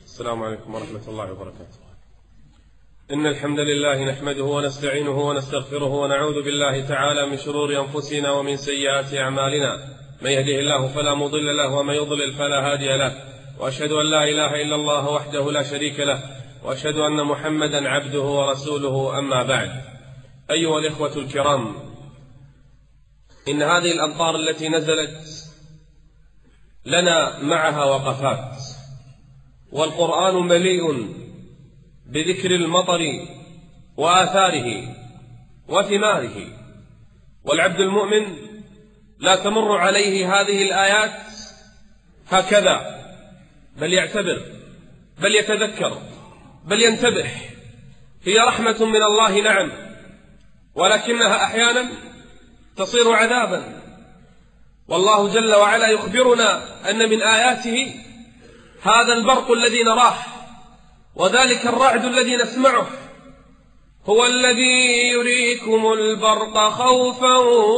السلام عليكم ورحمة الله وبركاته. إن الحمد لله نحمده ونستعينه ونستغفره ونعوذ بالله تعالى من شرور أنفسنا ومن سيئات أعمالنا، من يهده الله فلا مضل له ومن يضلل فلا هادي له، وأشهد أن لا إله إلا الله وحده لا شريك له، وأشهد أن محمدا عبده ورسوله. أما بعد، أيها الإخوة الكرام، إن هذه الأمطار التي نزلت لنا معها وقفات، والقرآن مليء بذكر المطر وآثاره وثماره، والعبد المؤمن لا تمر عليه هذه الآيات هكذا، بل يعتبر، بل يتذكر، بل ينتبه. هي رحمة من الله نعم، ولكنها أحيانا تصير عذابا. والله جل وعلا يخبرنا أن من آياته هذا البرق الذي نراه، وذلك الرعد الذي نسمعه. هو الذي يريكم البرق خوفا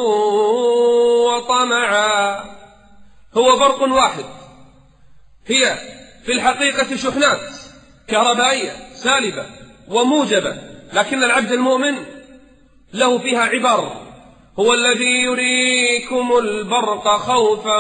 وطمعا. هو برق واحد، هي في الحقيقة شحنات كهربائية سالبة وموجبة، لكن العبد المؤمن له فيها عبر. هو الذي يريكم البرق خوفا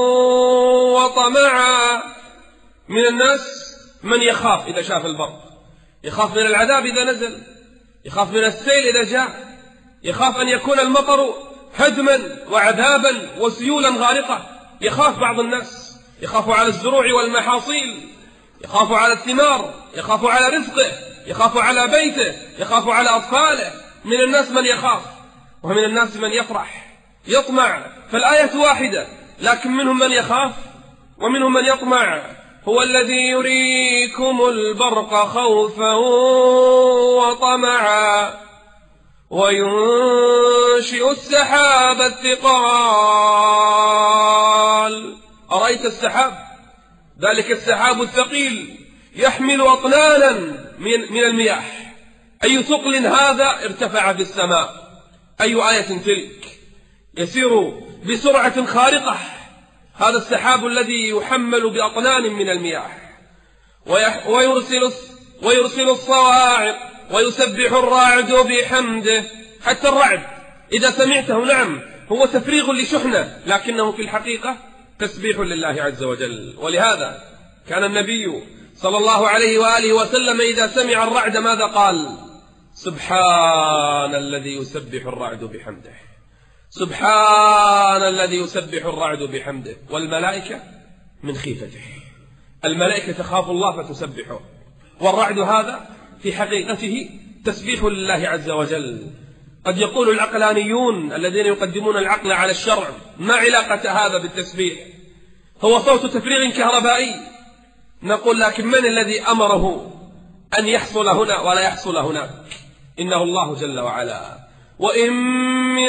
وطمعا. من الناس من يخاف إذا شاف البرق، يخاف من العذاب إذا نزل، يخاف من السيل إذا جاء، يخاف أن يكون المطر هدما وعذابا وسيولا غارقة. يخاف بعض الناس، يخاف على الزروع والمحاصيل، يخاف على الثمار، يخاف على رزقه، يخاف على بيته، يخاف على أطفاله. من الناس من يخاف، ومن الناس من يفرح يطمع. فالآية واحدة، لكن منهم من يخاف ومنهم من يطمع. هو الذي يريكم البرق خوفا وطمعا وينشئ السحاب الثقال. أرأيت السحاب؟ ذلك السحاب الثقيل يحمل أطنانا من المياه. أي ثقل هذا ارتفع في السماء. أي آية تلك؟ يسير بسرعة خارقة هذا السحاب الذي يحمل بأطنان من المياه، ويرسل الصواعق ويسبح الرعد بحمده. حتى الرعد إذا سمعته نعم هو تفريغ لشحنة، لكنه في الحقيقة تسبيح لله عز وجل. ولهذا كان النبي صلى الله عليه وآله وسلم إذا سمع الرعد ماذا قال؟ سبحان الذي يسبح الرعد بحمده، سبحان الذي يسبح الرعد بحمده. والملائكة من خيفته، الملائكة تخاف الله فتسبحه. والرعد هذا في حقيقته تسبيح لله عز وجل. قد يقول العقلانيون الذين يقدمون العقل على الشرع: ما علاقة هذا بالتسبيح؟ هو صوت تفريغ كهربائي. نقول: لكن من الذي أمره أن يحصل هنا ولا يحصل هناك؟ إنه الله جل وعلا. وإن من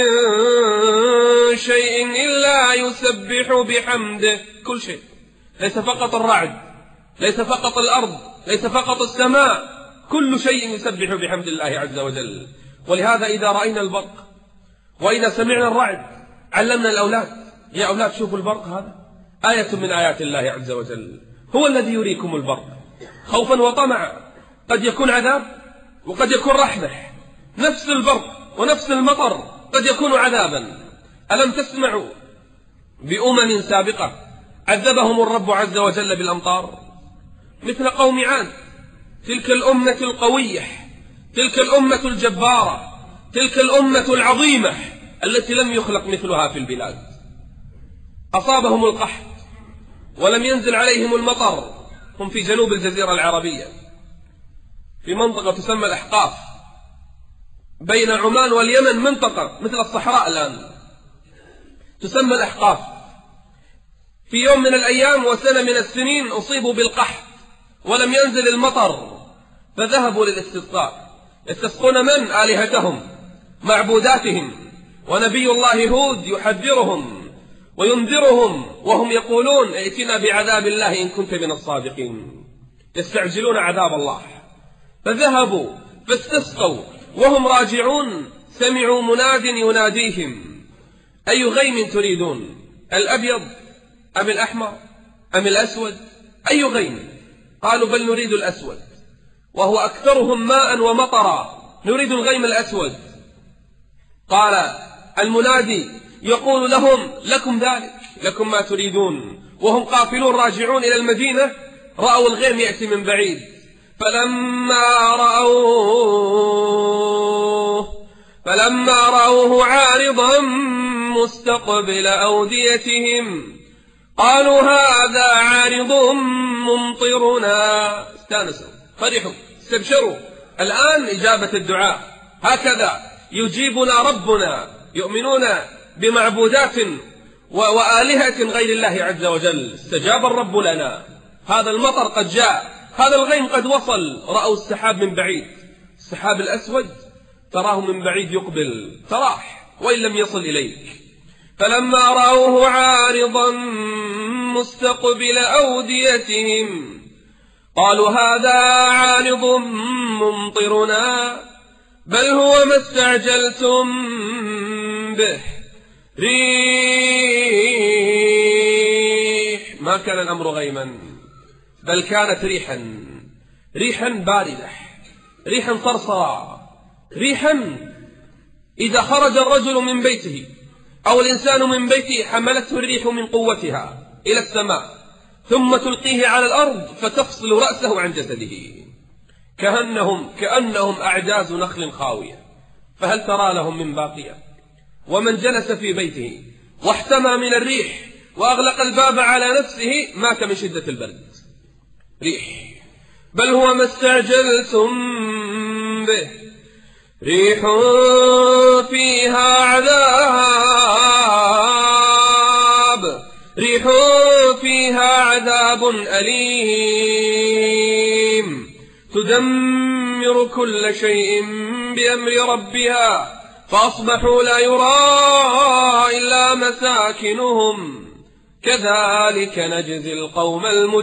شيء إلا يسبح بحمده. كل شيء، ليس فقط الرعد، ليس فقط الأرض، ليس فقط السماء، كل شيء يسبح بحمد الله عز وجل. ولهذا إذا رأينا البرق وإذا سمعنا الرعد علمنا الأولاد: يا أولاد شوفوا البرق، هذا آية من آيات الله عز وجل. هو الذي يريكم البرق خوفا وطمعا. قد يكون عذاب وقد يكون رحمة. نفس البرق ونفس المطر قد يكون عذابا. ألم تسمعوا بأمم سابقة عذبهم الرب عز وجل بالأمطار؟ مثل قوم عاد، تلك الأمة القوية، تلك الأمة الجبارة، تلك الأمة العظيمة التي لم يخلق مثلها في البلاد. أصابهم القحط ولم ينزل عليهم المطر. هم في جنوب الجزيرة العربية في منطقة تسمى الأحقاف، بين عمان واليمن، منطقة مثل الصحراء الآن تسمى الأحقاف. في يوم من الأيام وسنة من السنين أصيبوا بالقحط ولم ينزل المطر، فذهبوا للاستسقاء. يستسقون من؟ آلهتهم، معبوداتهم. ونبي الله هود يحذرهم وينذرهم وهم يقولون: ائتنا بعذاب الله إن كنت من الصادقين. يستعجلون عذاب الله. فذهبوا فاستسقوا وهم راجعون سمعوا مناد يناديهم: أي غيم تريدون؟ الأبيض أم الأحمر أم الأسود؟ أي غيم؟ قالوا بل نريد الأسود، وهو أكثرهم ماء ومطرا، نريد الغيم الأسود. قال المنادي يقول لهم لكم ذلك، لكم ما تريدون. وهم قافلون راجعون إلى المدينة رأوا الغيم يأتي من بعيد، فلما رأوه عارضا مستقبل أوديتهم قالوا هذا عارض ممطرنا. استانسوا، فرحوا، استبشروا، الآن إجابة الدعاء، هكذا يجيبنا ربنا. يؤمنون بمعبودات وآلهة غير الله عز وجل. استجاب الرب لنا، هذا المطر قد جاء، هذا الغيم قد وصل. رأوا السحاب من بعيد، السحاب الأسود تراه من بعيد يقبل، تراح وإن لم يصل إليك. فلما رأوه عارضا مستقبل أوديتهم قالوا هذا عارض ممطرنا بل هو ما استعجلتم به ريح. ما كان الأمر غيما، بل كانت ريحا باردة، ريحا صرصرا، ريحا إذا خرج الرجل من بيته أو الإنسان من بيته حملته الريح من قوتها إلى السماء ثم تلقيه على الأرض فتفصل رأسه عن جسده، كأنهم أعجاز نخل خاوية، فهل ترى لهم من باقية؟ ومن جلس في بيته واحتمى من الريح وأغلق الباب على نفسه مات من شدة البرد. ريح، بل هو ما استعجلتم به ريح فيها عذاب أليم تدمر كل شيء بأمر ربها فأصبحوا لا يرى إلا مساكنهم كذلك نجزي القوم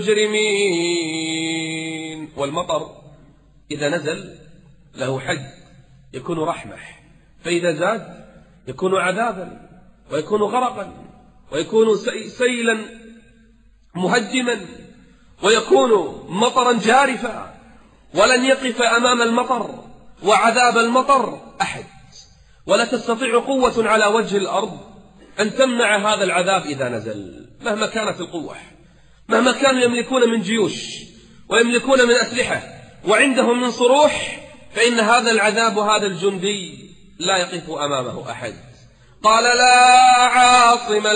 المجرمين. والمطر إذا نزل له حد يكون رحمة، فإذا زاد يكون عذابا ويكون غرقا ويكون سيلا مهدما ويكون مطرا جارفا، ولن يقف أمام المطر وعذاب المطر أحد، ولا تستطيع قوة على وجه الأرض أن تمنع هذا العذاب إذا نزل مهما كانت القوة، مهما كانوا يملكون من جيوش ويملكون من أسلحة وعندهم من صروح، فإن هذا العذاب وهذا الجندي لا يقف أمامه أحد. قال لا عاصم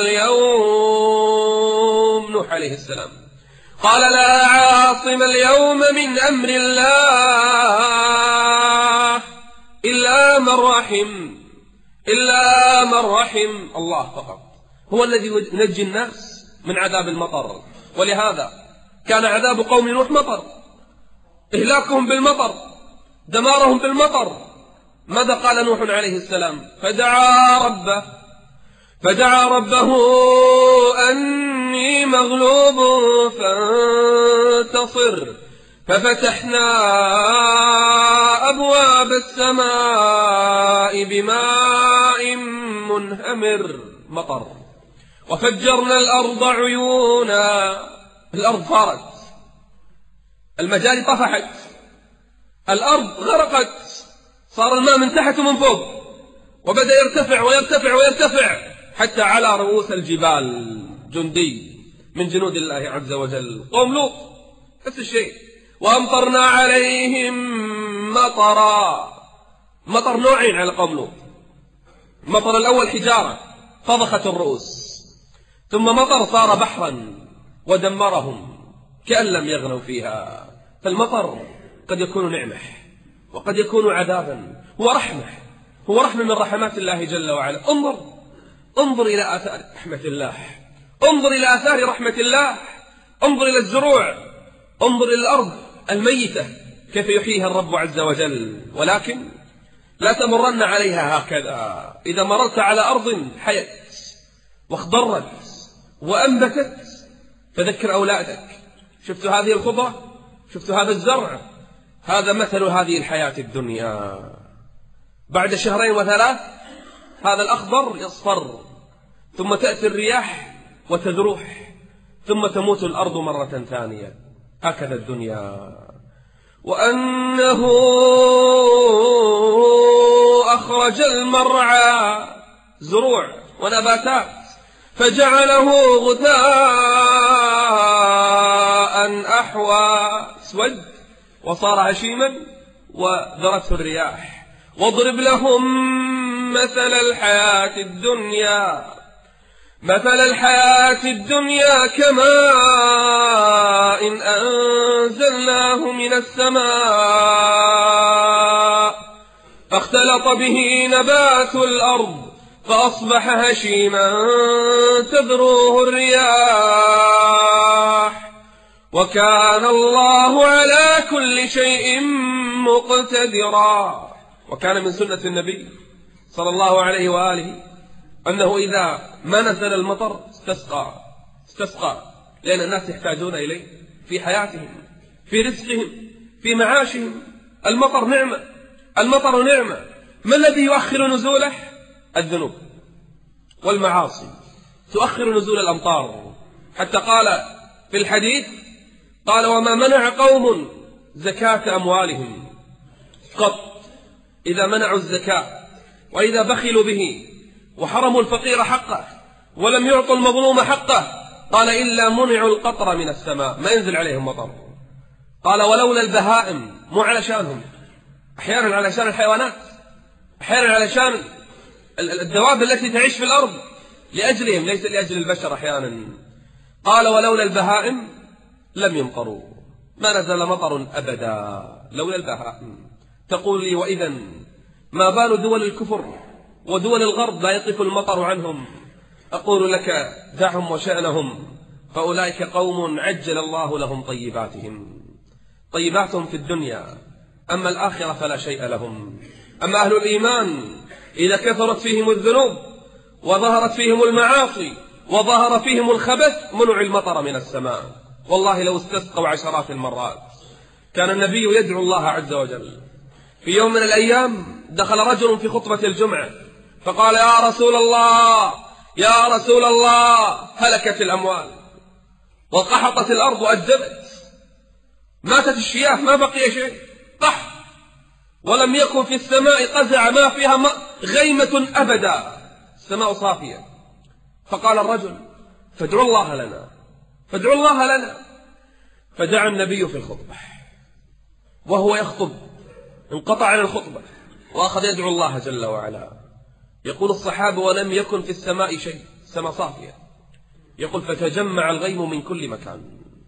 اليوم، نوح عليه السلام قال لا عاصم اليوم من أمر الله إلا من رحم الله فقط، هو الذي ينجي الناس من عذاب المطر. ولهذا كان عذاب قوم نوح مطر، إهلاكهم بالمطر، دمارهم بالمطر. ماذا قال نوح عليه السلام؟ فدعا ربه أني مغلوب فانتصر ففتحنا أبواب السماء بماء منهمر، مطر، وفجرنا الأرض عيونا، الأرض فارت، المجاري طفحت، الأرض غرقت، صار الماء من تحت ومن فوق، وبدأ يرتفع ويرتفع ويرتفع حتى على رؤوس الجبال جندي من جنود الله عز وجل. قوم لوط نفس الشيء. وأمطرنا عليهم مطر نوعين على قوم لوط. المطر الأول حجارة فضخت الرؤوس، ثم مطر صار بحرا ودمرهم كأن لم يغنوا فيها. فالمطر قد يكون نعمة وقد يكون عذابا، هو رحمة من رحمات الله جل وعلا. انظر إلى آثار رحمة الله، انظر إلى آثار رحمة الله، انظر إلى الزروع، انظر إلى الأرض الميتة كيف يحييها الرب عز وجل. ولكن لا تمرن عليها هكذا. إذا مررت على أرض حيت واخضرت وأنبتت فذكر أولادك، شفتوا هذه الخضرة، شفتوا هذا الزرع، هذا مثل هذه الحياة الدنيا. بعد شهرين وثلاث هذا الأخضر يصفر، ثم تأتي الرياح وتذروح، ثم تموت الأرض مرة ثانية. هكذا الدنيا. وأنه أخرج المرعى، زروع ونباتات، فجعله غثاء أحوى، اسود وصار هشيما وذرته الرياح. واضرب لهم مثل الحياة الدنيا، مثل الحياة الدنيا كماء إن أنزلناه من السماء فاختلط به نبات الأرض فأصبح هشيما تذروه الرياح وكان الله على كل شيء مقتدرا. وكان من سنة النبي صلى الله عليه وآله أنه إذا ما نزل المطر استسقى، لأن الناس يحتاجون إليه في حياتهم، في رزقهم، في معاشهم. المطر نعمة، المطر نعمة. ما الذي يؤخر نزوله؟ الذنوب والمعاصي تؤخر نزول الأمطار. حتى قال في الحديث، قال: وما منع قوم زكاة أموالهم قط، إذا منعوا الزكاة وإذا بخلوا به وحرموا الفقير حقه ولم يعطوا المظلوم حقه، قال: إلا منعوا القطر من السماء، ما ينزل عليهم مطر. قال: ولولا البهائم، مو علشانهم، أحيانا علشان الحيوانات، أحيانا علشان الدواب التي تعيش في الأرض، لأجلهم ليس لأجل البشر أحيانا. قال: ولولا البهائم لم يمطروا، ما نزل مطر أبدا لولا البهائم. تقول لي: وإذا ما بال دول الكفر ودول الغرب لا يقف المطر عنهم؟ أقول لك: دعهم وشأنهم، فأولئك قوم عجل الله لهم طيباتهم، طيباتهم في الدنيا، أما الآخرة فلا شيء لهم. أما أهل الإيمان إذا كثرت فيهم الذنوب وظهرت فيهم المعاصي وظهر فيهم الخبث منع المطر من السماء. والله لو استسقوا عشرات المرات. كان النبي يدعو الله عز وجل. في يوم من الأيام دخل رجل في خطبة الجمعة فقال: يا رسول الله، يا رسول الله، هلكت الأموال وقحطت الأرض وأجدبت، ماتت الشياه، ما بقي شيء، قحط، ولم يكن في السماء قزع ما فيها غيمة أبدا، السماء صافية. فقال الرجل: فادعوا الله لنا، فادعوا الله لنا. فدعا النبي في الخطبة، وهو يخطب انقطع عن الخطبة وأخذ يدعو الله جل وعلا. يقول الصحابة: ولم يكن في السماء شيء، السماء صافية. يقول: فتجمع الغيم من كل مكان،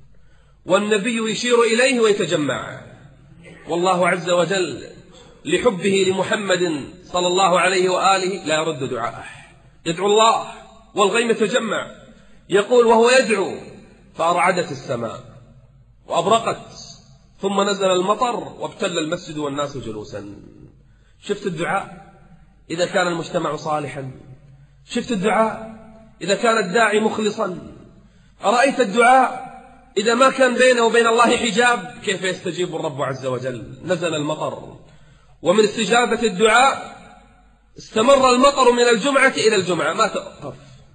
والنبي يشير إليه ويتجمع. والله عز وجل لحبه لمحمد صلى الله عليه وآله لا يرد دعاءه، يدعو الله والغيم تجمع. يقول: وهو يدعو فأرعدت السماء وأبرقت، ثم نزل المطر وابتل المسجد والناس جلوسا. شفت الدعاء إذا كان المجتمع صالحا، شفت الدعاء إذا كان الداعي مخلصا، أرأيت الدعاء إذا ما كان بينه وبين الله حجاب كيف يستجيب الرب عز وجل. نزل المطر، ومن استجابة الدعاء استمر المطر من الجمعة إلى الجمعة ما توقف.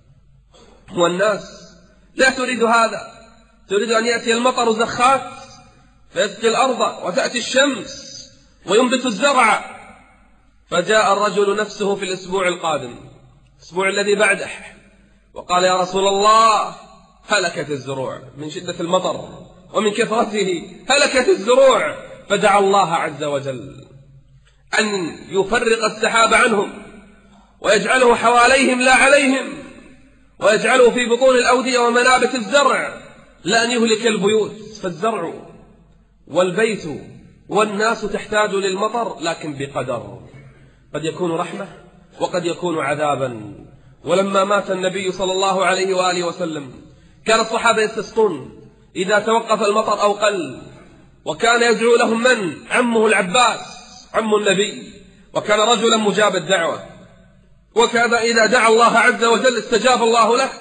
والناس لا تريد هذا، تريد أن يأتي المطر زخات فيسقي الأرض وتأتي الشمس وينبت الزرع. فجاء الرجل نفسه في الأسبوع القادم، الأسبوع الذي بعده، وقال: يا رسول الله، هلكت الزروع من شدة المطر ومن كثرته، هلكت الزروع. فدعا الله عز وجل أن يفرق السحاب عنهم ويجعله حواليهم لا عليهم، ويجعله في بطون الأودية ومنابت الزرع، لا أن يهلك البيوت. فالزرع والبيت والناس تحتاج للمطر، لكن بقدر، قد يكون رحمة وقد يكون عذابا. ولما مات النبي صلى الله عليه وآله وسلم كان الصحابة يستسقون إذا توقف المطر أو قل، وكان يدعو لهم من؟ عمه العباس، عم النبي، وكان رجلا مجاب الدعوة، وكان إذا دعا الله عز وجل استجاب الله له،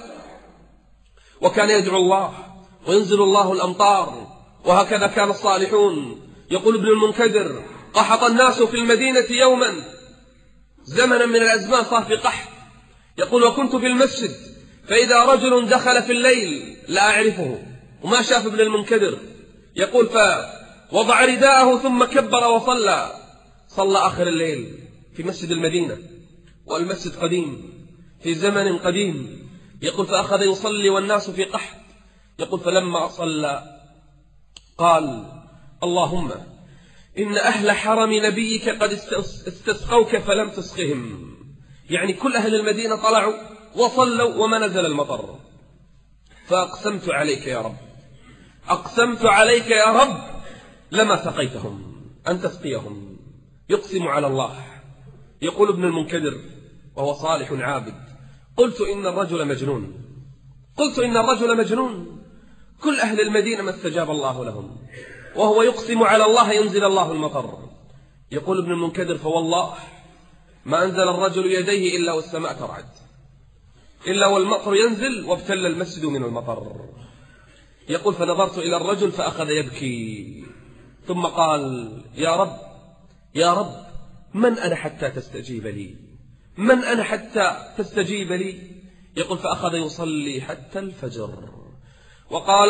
وكان يدعو الله وينزل الله الأمطار. وهكذا كان الصالحون. يقول ابن المنكدر: قحط الناس في المدينة يوما، زمنا من الأزمان صار في قحط. يقول: وكنت في المسجد فإذا رجل دخل في الليل لا أعرفه، وما شاف ابن المنكدر، يقول فوضع رداءه ثم كبر وصلى. صلى آخر الليل في مسجد المدينة، والمسجد قديم في زمن قديم. يقول فأخذ يصلي والناس في قحط. يقول فلما صلى قال اللهم إن أهل حرم نبيك قد استسقوك فلم تسقهم. يعني كل أهل المدينة طلعوا وصلوا وما نزل المطر. فأقسمت عليك يا رب، أقسمت عليك يا رب لما سقيتهم أن تسقيهم. يقسم على الله. يقول ابن المنكدر وهو صالح عابد قلت إن الرجل مجنون، قلت إن الرجل مجنون. كل أهل المدينة ما استجاب الله لهم وهو يقسم على الله ينزل الله المطر. يقول ابن المنكدر فوالله ما أنزل الرجل يديه إلا والسماء ترعد، إلا والمطر ينزل وابتل المسجد من المطر. يقول فنظرت إلى الرجل فأخذ يبكي ثم قال يا رب، يا رب من أنا حتى تستجيب لي، من أنا حتى تستجيب لي. يقول فأخذ يصلي حتى الفجر. وقال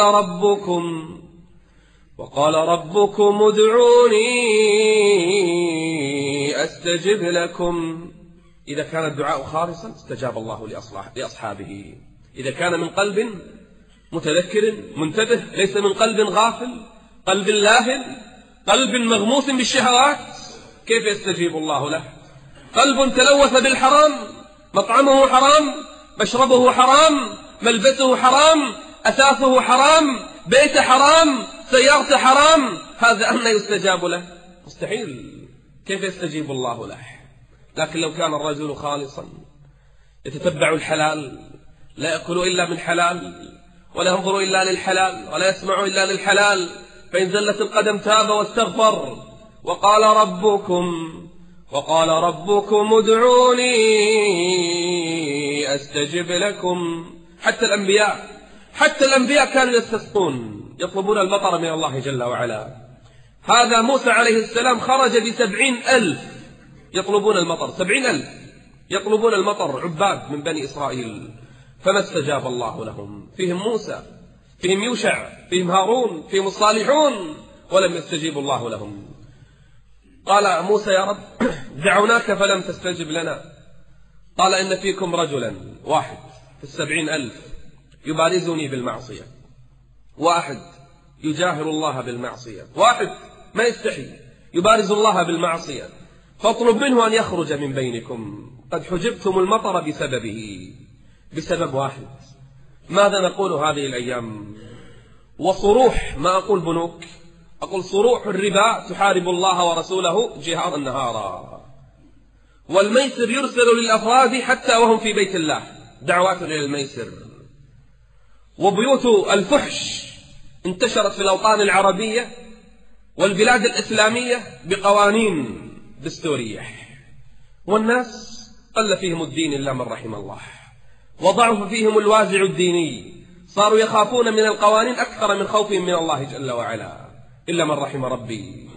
ربكم ادعوني أستجب لكم. إذا كان الدعاء خالصا استجاب الله لأصحابه. إذا كان من قلب متذكر منتبه، ليس من قلب غافل، قلب لاهٍ، قلب مغموس بالشهوات، كيف يستجيب الله له؟ قلب تلوث بالحرام، مطعمه حرام، مشربه حرام، ملبسه حرام، أثاثه حرام، بيت حرام، سيارة حرام، هذا أن يستجاب له؟ مستحيل. كيف يستجيب الله له؟ لكن لو كان الرجل خالصا يتتبع الحلال، لا يأكل إلا من حلال، ولا ينظر إلا للحلال، ولا يسمع إلا للحلال، فإن زلت القدم تاب واستغفر. وقال ربكم ادعوني أستجب لكم. حتى الأنبياء كانوا يستسقون، يطلبون المطر من الله جل وعلا. هذا موسى عليه السلام خرج ب70,000 يطلبون المطر، 70,000 يطلبون المطر، عباد من بني إسرائيل، فما استجاب الله لهم. فيهم موسى، فيهم يوشع، فيهم هارون، فيهم الصالحون، ولم يستجيب الله لهم. قال موسى يا رب دعوناك فلم تستجب لنا. قال إن فيكم رجلا واحد في 70,000 يبارزني بالمعصية، واحد يجاهر الله بالمعصية، واحد ما يستحي يبارز الله بالمعصية، فاطلب منه أن يخرج من بينكم، قد حجبتم المطر بسببه، بسبب واحد. ماذا نقول هذه الأيام؟ وصروح، ما أقول بنوك، أقول صروح الربا تحارب الله ورسوله جهارا نهارا. والميسر يرسل للأفراد حتى وهم في بيت الله دعوات إلى الميسر. وبيوت الفحش انتشرت في الأوطان العربية والبلاد الإسلامية بقوانين دستورية، والناس قل فيهم الدين إلا من رحم الله، وضعف فيهم الوازع الديني، صاروا يخافون من القوانين أكثر من خوفهم من الله جل وعلا، إلا من رحم ربي.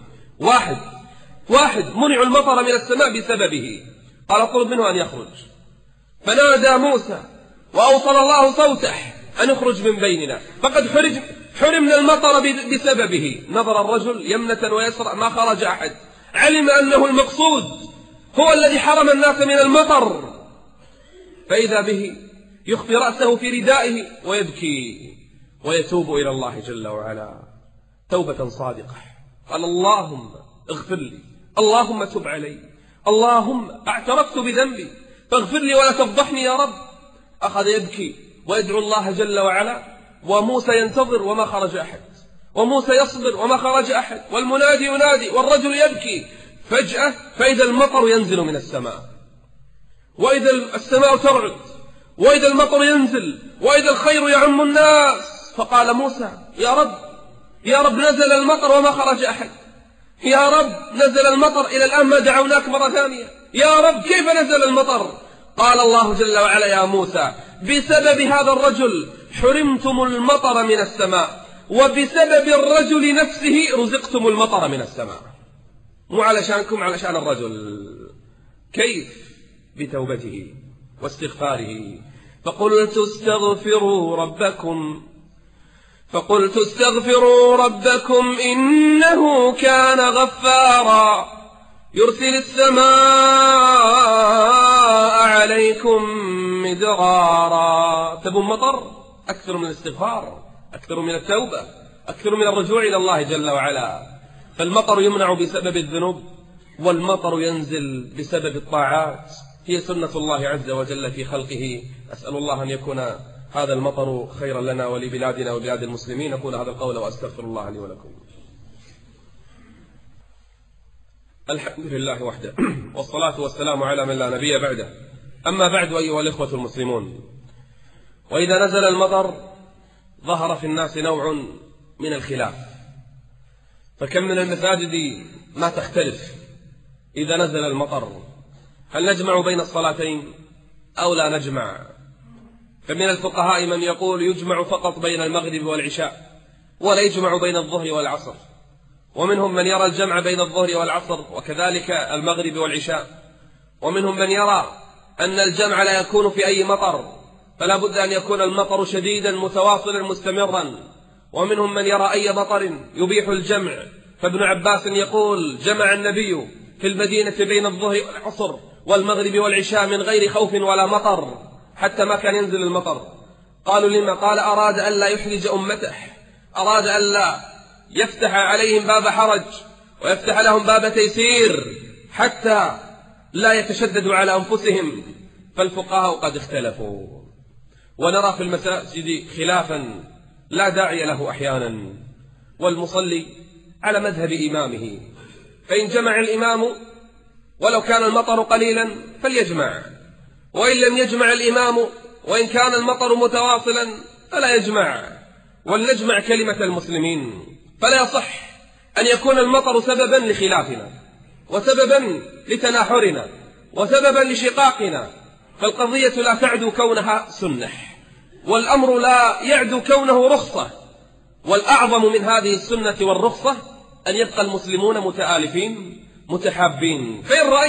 واحد منع المطر من السماء بسببه، قال اطلب منه أن يخرج، فنادى موسى وأوصل الله صوته أن يخرج من بيننا، فقد حرمنا المطر بسببه. نظر الرجل يمنة ويسرى ما خرج أحد، علم أنه المقصود هو الذي حرم الناس من المطر، فإذا به يخفي رأسه في ردائه ويبكي ويتوب إلى الله جل وعلا توبة صادقة. قال اللهم اغفر لي، اللهم تب علي، اللهم اعترفت بذنبي فاغفر لي ولا تفضحني يا رب. أخذ يبكي ويدعو الله جل وعلا، وموسى ينتظر وما خرج أحد، وموسى يصبر وما خرج أحد، والمنادي ينادي والرجل يبكي. فجأة فإذا المطر ينزل من السماء، وإذا السماء ترعد، وإذا المطر ينزل، وإذا الخير يعم الناس. فقال موسى يا رب نزل المطر وما خرج أحد، يا رب نزل المطر إلى الآن ما دعوناك مرة ثانية، يا رب كيف نزل المطر؟ قال الله جل وعلا يا موسى بسبب هذا الرجل حرمتم المطر من السماء، وبسبب الرجل نفسه رزقتم المطر من السماء، مو علشانكم، علشان الرجل. كيف؟ بتوبته واستغفاره. فقلت استغفروا ربكم فقلت استغفروا ربكم إنه كان غفارا يرسل السماء عليكم مدرارا. تبون مطر؟ أكثر من الاستغفار، أكثر من التوبة، أكثر من الرجوع إلى الله جل وعلا. فالمطر يمنع بسبب الذنوب، والمطر ينزل بسبب الطاعات. هي سنة الله عز وجل في خلقه. أسأل الله أن يكون هذا المطر خيرا لنا ولبلادنا وبلاد المسلمين. أقول هذا القول وأستغفر الله لي ولكم. الحمد لله وحده، والصلاة والسلام على من لا نبي بعده. أما بعد، أيها الإخوة المسلمون، وإذا نزل المطر ظهر في الناس نوع من الخلاف. فكم من المساجد ما تختلف إذا نزل المطر، هل نجمع بين الصلاتين أو لا نجمع؟ فمن الفقهاء من يقول يجمع فقط بين المغرب والعشاء ولا يجمع بين الظهر والعصر، ومنهم من يرى الجمع بين الظهر والعصر وكذلك المغرب والعشاء، ومنهم من يرى أن الجمع لا يكون في أي مطر، فلا بد أن يكون المطر شديدا متواصلا مستمرا، ومنهم من يرى أي مطر يبيح الجمع. فابن عباس يقول جمع النبي في المدينة بين الظهر والعصر والمغرب والعشاء من غير خوف ولا مطر، حتى ما كان ينزل المطر. قالوا لما؟ قال أراد أن لا يحرج أمته، أراد أن لا يفتح عليهم باب حرج ويفتح لهم باب تيسير حتى لا يتشددوا على أنفسهم. فالفقهاء قد اختلفوا، ونرى في المساجد خلافا لا داعي له أحيانا، والمصلي على مذهب إمامه، فإن جمع الإمام ولو كان المطر قليلا فليجمع، وإن لم يجمع الإمام وإن كان المطر متواصلا فلا يجمع. ولنجمع كلمة المسلمين، فلا يصح أن يكون المطر سببا لخلافنا وسببا لتناحرنا وسببا لشقاقنا. فالقضية لا تعدو كونها سنة، والأمر لا يعدو كونه رخصة. والأعظم من هذه السنة والرخصة أن يبقى المسلمون متآلفين متحابين.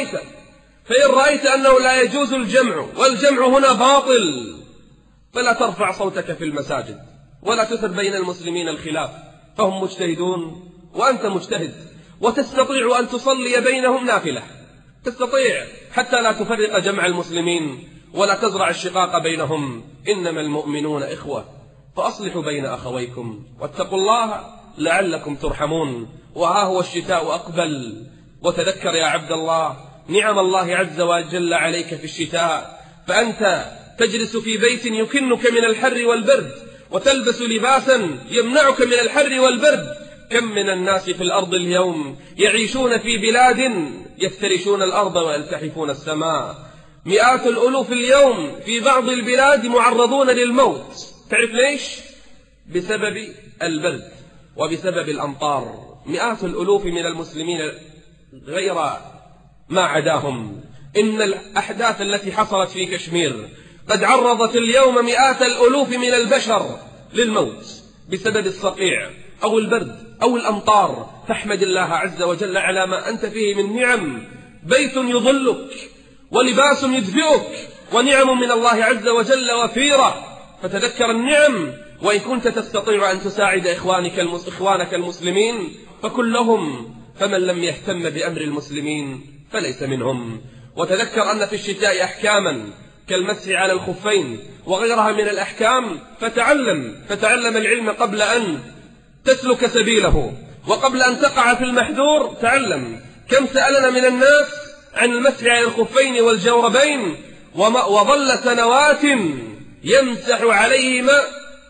فإن رأيت أنه لا يجوز الجمع والجمع هنا باطل، فلا ترفع صوتك في المساجد ولا تثر بين المسلمين الخلاف، فهم مجتهدون وأنت مجتهد، وتستطيع أن تصلي بينهم نافلة، تستطيع حتى لا تفرق جمع المسلمين ولا تزرع الشقاق بينهم. إنما المؤمنون إخوة فأصلحوا بين أخويكم واتقوا الله لعلكم ترحمون. وها هو الشتاء أقبل، وتذكر يا عبد الله نعم الله عز وجل عليك في الشتاء، فأنت تجلس في بيت يكنك من الحر والبرد، وتلبس لباسا يمنعك من الحر والبرد. كم من الناس في الأرض اليوم يعيشون في بلاد يفترشون الأرض ويلتحفون السماء. مئات الألوف اليوم في بعض البلاد معرضون للموت. تعرف ليش؟ بسبب البرد وبسبب الأمطار. مئات الألوف من المسلمين غير ما عداهم. إن الأحداث التي حصلت في كشمير قد عرضت اليوم مئات الألوف من البشر للموت بسبب الصقيع أو البرد أو الأمطار. فاحمد الله عز وجل على ما أنت فيه من نعم، بيت يظلك ولباس يدفئك، ونعم من الله عز وجل وفيرة. فتذكر النعم، وإن كنت تستطيع أن تساعد إخوانك المسلمين فكلهم، فمن لم يهتم بأمر المسلمين فليس منهم. وتذكر أن في الشتاء أحكاما كالمسح على الخفين وغيرها من الأحكام، فتعلم العلم قبل أن تسلك سبيله، وقبل أن تقع في المحذور تعلم. كم سألنا من الناس عن المسح على الخفين والجوربين وظل سنوات يمسح عليهما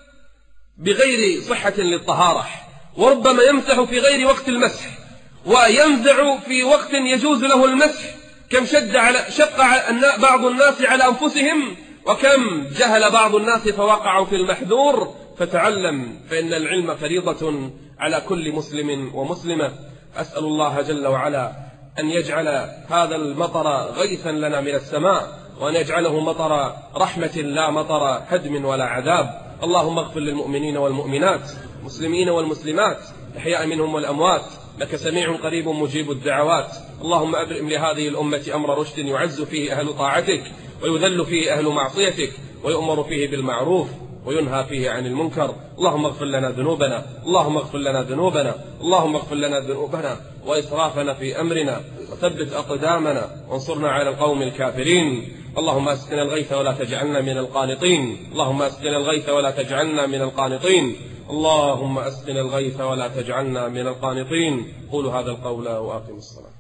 بغير صحة للطهارة، وربما يمسح في غير وقت المسح وينزع في وقت يجوز له المسح. كم شق بعض الناس على أنفسهم، وكم جهل بعض الناس فوقعوا في المحذور. فتعلم، فإن العلم فريضة على كل مسلم ومسلمة. أسأل الله جل وعلا أن يجعل هذا المطر غيثا لنا من السماء، وأن يجعله مطر رحمة لا مطر هدم ولا عذاب. اللهم اغفر للمؤمنين والمؤمنات، المسلمين والمسلمات، الأحياء منهم والأموات، لك سميع قريب مجيب الدعوات. اللهم أبرم لهذه الأمة أمر رشد يعز فيه أهل طاعتك ويذل فيه أهل معصيتك ويؤمر فيه بالمعروف وينهى فيه عن المنكر. اللهم اغفر لنا ذنوبنا، اللهم اغفر لنا ذنوبنا، اللهم اغفر لنا ذنوبنا وإسرافنا في أمرنا، وثبت أقدامنا وانصرنا على القوم الكافرين. اللهم أسقنا الغيث ولا تجعلنا من القانطين، اللهم أسقنا الغيث ولا تجعلنا من القانطين، اللهم أسقنا الغيث ولا تجعلنا من القانطين. قولوا هذا القول وأقم الصلاة.